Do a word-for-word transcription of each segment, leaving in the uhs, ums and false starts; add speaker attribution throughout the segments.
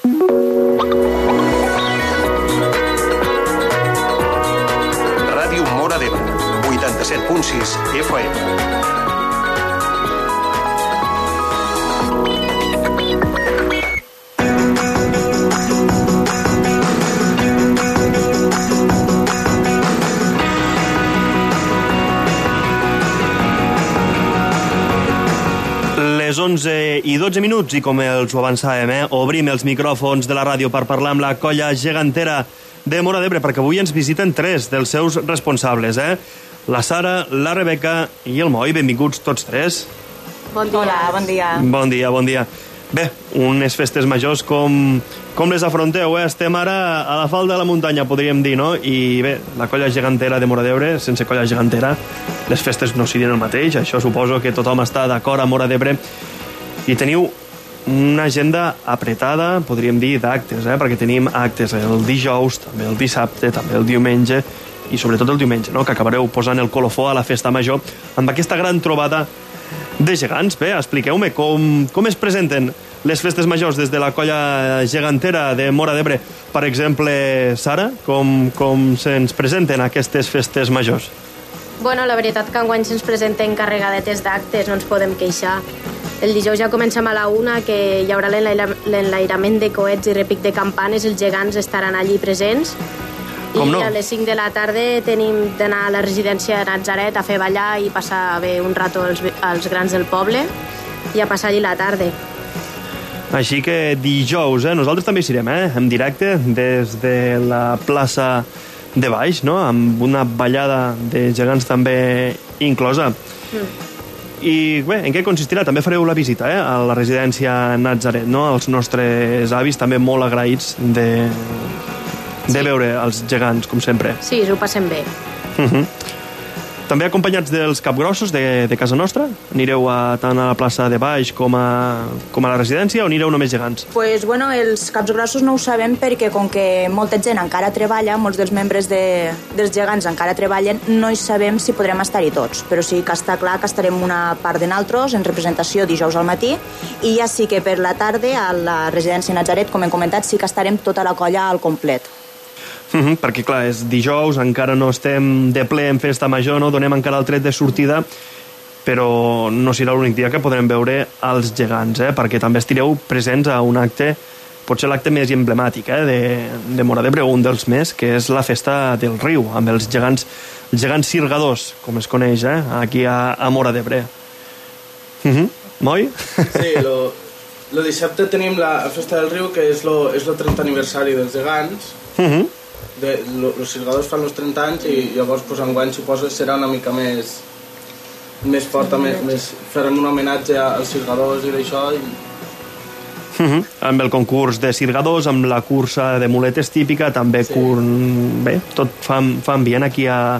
Speaker 1: Ràdio Móra d'Ebre, vuitanta-set punt sis F M.
Speaker 2: Les onze i dotze minuts i com els ho avançàvem, eh, obrim els micròfons de la ràdio per parlar amb la colla gegantera de Móra d'Ebre, perquè avui ens visiten tres dels seus responsables, eh? La Sara, la Rebeca i el Moi. Benvinguts tots tres.
Speaker 3: Bon dia. Hola, bon dia.
Speaker 2: Bon dia, bon dia. Bé, unes festes majors com, com les afronteu, eh? Estem ara a la falda de la muntanya, podríem dir, no? I bé, la colla gegantera de Móra d'Ebre, sense colla gegantera, les festes no serien el mateix, això suposo que tothom està d'acord a Móra d'Ebre. I teniu una agenda apretada, podríem dir, d'actes, eh? Perquè tenim actes el dijous, també el dissabte, també el diumenge, i sobretot el diumenge, no? Que acabareu posant el colofó a la festa major amb aquesta gran trobada de gegants. Bé, expliqueu-me com, com es presenten les festes majors des de la colla gegantera de Móra d'Ebre. Per exemple, Sara, com, com se'ns presenten aquestes festes majors?
Speaker 3: Bueno, la veritat que enguany se'ns presenten carregadetes d'actes, no ens podem queixar. El dijous ja comencem a la una, que hi haurà l'enlairament de coets i repic de campanes, els gegants estaran allí presents.
Speaker 2: Com no?
Speaker 3: I a les cinc de la tarda tenim d'anar a la residència de Natzaret a fer ballar i passar bé un rato als, als grans del poble i a passar allí la tarda.
Speaker 2: Així que dijous, eh? Nosaltres també hi serem, eh? En directe des de la plaça de baix, no? Amb una ballada de gegants també inclosa. Mm. I bé, en què consistirà? També fareu la visita, eh? A la residència Natzaret, no? Els nostres avis també molt agraïts de... de sí. veure els gegants, com sempre.
Speaker 3: Sí, s'ho passem bé.
Speaker 2: Uh-huh. També acompanyats dels capgrossos de, de casa nostra? Anireu a, tant a la plaça de baix com a, com a la residència o anireu només gegants?
Speaker 4: Pues, bueno, els capgrossos no ho sabem perquè com que molta gent encara treballa, molts dels membres de, dels gegants encara treballen, no hi sabem si podrem estar-hi tots, però sí que està clar que estarem una part de naltros en representació dijous al matí i ja sí que per la tarda a la residència Natzaret, com hem comentat, sí que estarem tota la colla al complet.
Speaker 2: Uh -huh, perquè clar, és dijous, encara no estem de ple en festa major, no donem encara el tret de sortida, però no serà l'únic dia que podrem veure els gegants, eh? Perquè també estireu presents a un acte, potser l'acte més emblemàtic, eh? de, de Móra d'Ebre, un dels més, que és la festa del riu, amb els gegants, els gegants sirgadors, com es coneix, eh? Aquí a, a Móra d'Ebre. Uh -huh. Moi?
Speaker 5: Sí, lo, lo dissabte tenim la festa del riu, que és lo, és lo trenta aniversari dels gegants.
Speaker 2: Uh -huh.
Speaker 5: De, lo, los sirgadors fan els trenta anys i llavors pues, enguany suposo serà una mica més més forta, més, més, farem un homenatge als sirgadors i d'això i...
Speaker 2: uh -huh. Amb el concurs de sirgadors, amb la cursa de muletes típica, també sí. cur... bé, tot fa, fa ambient aquí a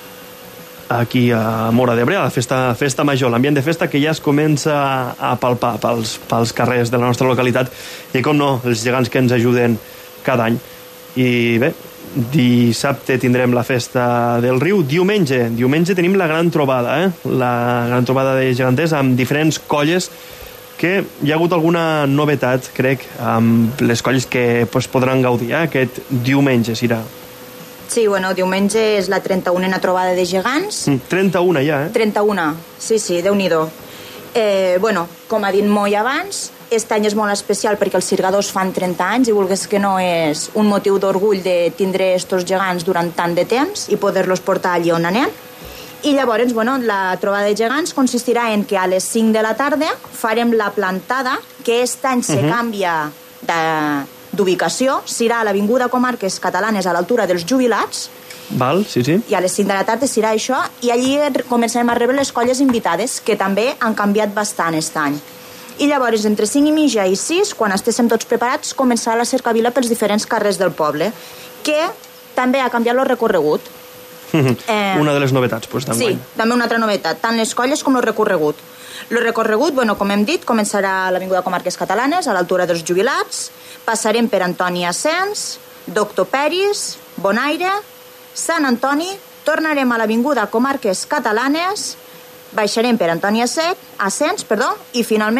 Speaker 2: aquí a Móra d'Ebre, a la festa, festa major, l'ambient de festa que ja es comença a palpar pels, pels carrers de la nostra localitat i com no, els gegants que ens ajuden cada any. I bé, dissabte tindrem la festa del riu. Diumenge, diumenge tenim la gran trobada, eh? La gran trobada de geganters amb diferents colles que hi ha hagut alguna novetat, crec, amb les colles que pues, podran gaudir, eh? Aquest diumenge serà.
Speaker 4: Sí, bueno, diumenge és la trenta-unena trobada de gegants.
Speaker 2: Mm, trenta-una ja, eh?
Speaker 4: trenta-una, sí, sí, Déu-n'hi-do. Eh, bueno, com ha dit Moi abans, aquest any és molt especial perquè els sirgadors fan trenta anys i volgués que no és un motiu d'orgull de tindre estos gegants durant tant de temps i poder-los portar allí on anem. I llavors, bueno, la trobada de gegants consistirà en que a les cinc de la tarda farem la plantada, que aquest any se uh-huh. canvia d'ubicació, serà a l'Avinguda Comarques Catalanes a l'altura dels Jubilats.
Speaker 2: Val, sí, sí.
Speaker 4: I a les cinc de la tarda serà això, i allí començarem a rebre les colles invitades, que també han canviat bastant aquest any. I llavors, entre cinc i mitja i sis, quan estéssim tots preparats, començarà la cercavila pels diferents carrers del poble, que també ha canviat el recorregut.
Speaker 2: eh, una de les novetats, doncs, d'enguany.
Speaker 4: Sí, també una altra novetat, tant les colles com el recorregut. El recorregut, bueno, com hem dit, començarà a l'Avinguda Comarques Catalanes, a l'altura dels Jubilats, passarem per Antoni Ascens, Doctor Peris, Bonaire, Sant Antoni, tornarem a l'Avinguda Comarques Catalanes, baixarem per Antoni Ascens, perdó, i finalment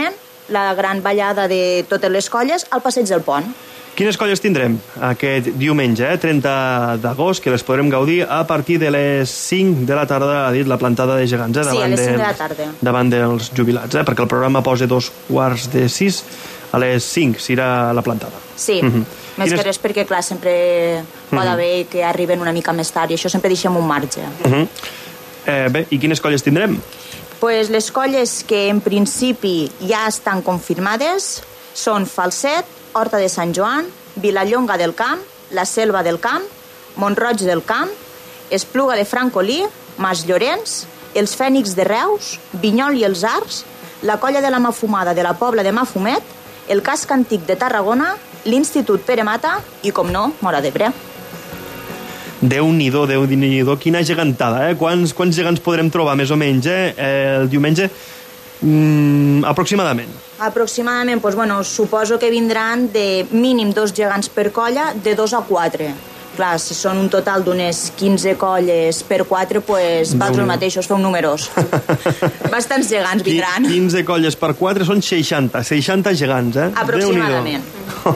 Speaker 4: la gran ballada de totes les colles al Passeig del Pont.
Speaker 2: Quines colles tindrem aquest diumenge, eh? trenta d'agost, que les podrem gaudir a partir de les cinc de la tarda, ha dit la plantada de gegants, eh?
Speaker 4: Sí,
Speaker 2: davant
Speaker 4: a les cinc
Speaker 2: de,
Speaker 4: de la tarda.
Speaker 2: davant dels jubilats, eh? perquè el programa posa dos quarts de sis, a les cinc serà la plantada.
Speaker 4: Sí, uh -huh. més Quines... que res perquè, clar, sempre pot uh -huh. haver que arriben una mica més tard i això sempre deixem un marge.
Speaker 2: Uh -huh. eh, bé, i quines colles tindrem?
Speaker 4: Pues les colles que en principi ja estan confirmades són Falset, Horta de Sant Joan, Vilallonga del Camp, La Selva del Camp, Montroig del Camp, Espluga de Francolí, Mas Llorenç, els Fènix de Reus, Vinyol i els Arcs, la Colla de la Mafumada de la Pobla de Mafumet, el Casc Antic de Tarragona, l'Institut Pere Mata i, com no, Móra d'Ebre.
Speaker 2: Déu-n'hi-do, Déu-n'hi-do, quina gegantada, eh? Quants, quants gegants podrem trobar, més o menys, eh? El diumenge, mm, aproximadament.
Speaker 4: Aproximadament, doncs, bueno, suposo que vindran de mínim dos gegants per colla, de dos a quatre. Clar, si són un total d'unes quinze colles per quatre, doncs vosaltres mateixos feu números. Bastants gegants vindran.
Speaker 2: quinze colles per quatre són seixanta, seixanta gegants, eh?
Speaker 4: Aproximadament.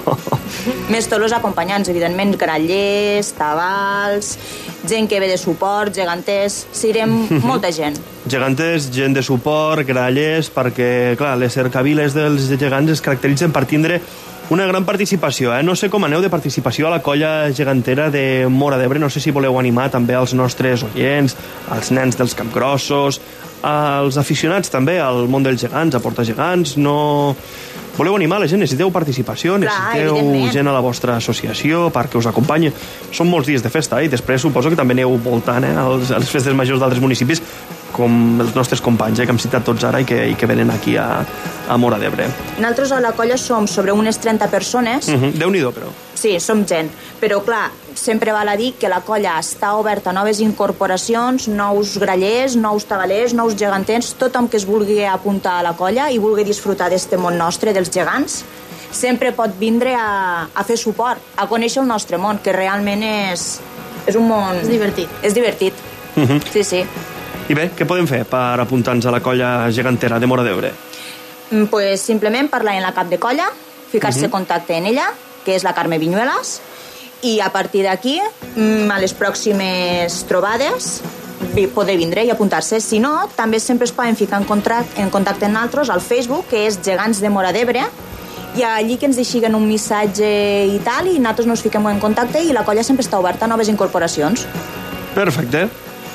Speaker 4: Més tots els acompanyants, evidentment, grallers, tabals, gent que ve de suport, geganters, serem molta gent.
Speaker 2: Geganters, gent de suport, grallers, perquè, clar, les cercaviles dels gegants es caracteritzen per tindre una gran participació, eh? No sé com aneu de participació a la colla gegantera de Móra d'Ebre, no sé si voleu animar també als nostres oients, als nens dels capgrossos, als aficionats també al món dels gegants, a portar gegants, no... Voleu animar la gent, necessiteu participació, necessiteu
Speaker 4: Clar,
Speaker 2: gent a la vostra associació perquè us acompanyi. Són molts dies de festa i després suposo que també aneu voltant eh, als, a les festes majors d'altres municipis com els nostres companys, eh, que hem citat tots ara i que, i que venen aquí a, a Móra d'Ebre.
Speaker 4: Nosaltres a la colla som sobre unes trenta persones.
Speaker 2: Uh -huh. Déu-n'hi-do, però.
Speaker 4: Sí, som gent. Però, clar, sempre val a dir que la colla està oberta a noves incorporacions, nous grallers, nous tabalers, nous geganters, tothom que es vulgui apuntar a la colla i vulgui disfrutar d'este món nostre, dels gegants, sempre pot vindre a, a fer suport, a conèixer el nostre món, que realment és, és un món...
Speaker 3: És divertit.
Speaker 4: És divertit,
Speaker 2: Uh -huh.
Speaker 4: sí, sí.
Speaker 2: I bé, què podem fer per apuntar-nos a la colla gegantera de Móra d'Ebre?
Speaker 4: Pues simplement parlar en la cap de colla, ficar-se en uh -huh. contacte en ella, que és la Carme Viñuelas, i a partir d'aquí, a les pròximes trobades, poder vindre i apuntar-se. Si no, també sempre es poden ficar en contacte, en contacte amb nosaltres al Facebook, que és Gegants de Móra d'Ebre, i allí que ens deixiguen un missatge i tal, i nosaltres nos fiquem en contacte i la colla sempre està oberta a noves incorporacions.
Speaker 2: Perfecte.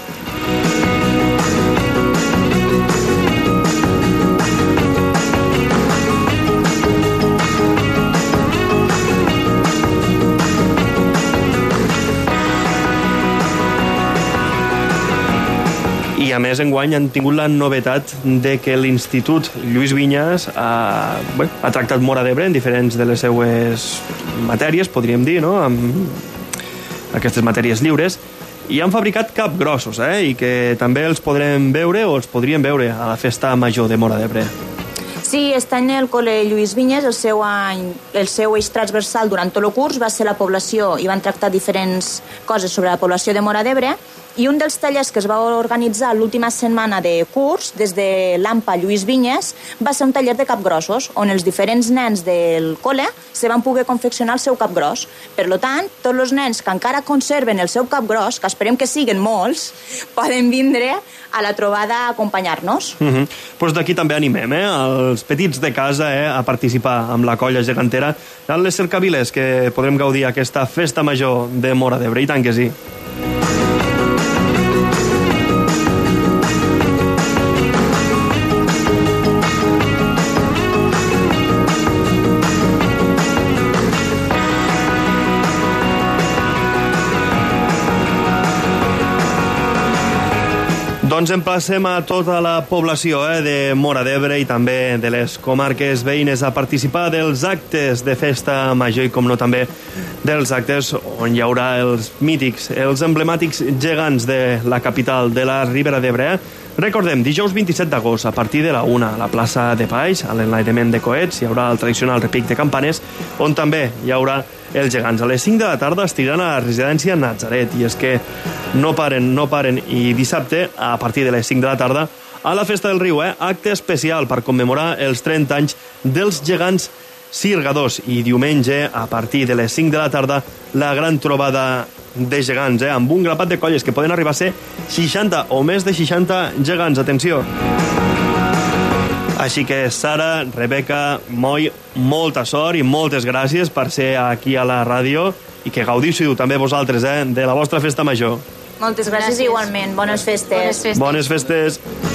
Speaker 2: I a més, enguany han tingut la novetat de que l'Institut Lluís Vinyes ha, bé, ha tractat Móra d'Ebre en diferents de les seues matèries, podríem dir, no?, amb aquestes matèries lliures, i han fabricat capgrossos, eh?, i que també els podrem veure o els podríem veure a la festa major de Móra d'Ebre.
Speaker 4: Sí, està en el col·le Lluís Vinyes, el seu, any, el seu eix transversal durant tot el curs va ser la població, i van tractar diferents coses sobre la població de Móra d'Ebre, i un dels tallers que es va organitzar l'última setmana de curs, des de l'AMPA Lluís Vinyes, va ser un taller de capgrossos, on els diferents nens del col·le se van poder confeccionar el seu capgros. Per tant, tots els nens que encara conserven el seu capgros, que esperem que siguin molts, poden vindre a la trobada a acompanyar-nos.
Speaker 2: Uh -huh. Pues d'aquí també animem eh, els petits de casa eh, a participar amb la colla gegantera en les cercaviles que podrem gaudir aquesta festa major de Móra d'Ebre, i tant que sí. Doncs emplacem a tota la població eh, de Móra d'Ebre i també de les comarques veïnes a participar dels actes de festa major i, com no, també dels actes on hi haurà els mítics, els emblemàtics gegants de la capital de la Ribera d'Ebre. Eh? Recordem, dijous vint-i-set d'agost, a partir de la una, a la plaça de Paix, a l'enlairament de coets, hi haurà el tradicional repic de campanes, on també hi haurà els gegants. A les cinc de la tarda estiran a la residència Natzaret, i és que no paren, no paren, i dissabte, a partir de les cinc de la tarda, a la Festa del Riu, eh? Acte especial per commemorar els trenta anys dels gegants sirgadors. I diumenge, a partir de les cinc de la tarda, la gran trobada de gegants, eh? Amb un grapat de colles que poden arribar a ser seixanta o més de seixanta gegants. Atenció! Així que, Sara, Rebeca, Moi, molta sort i moltes gràcies per ser aquí a la ràdio i que gaudiu també vosaltres, eh, de la vostra festa major.
Speaker 4: Moltes gràcies, gràcies. Igualment. Bones festes.
Speaker 3: Bones festes.
Speaker 2: Bones festes.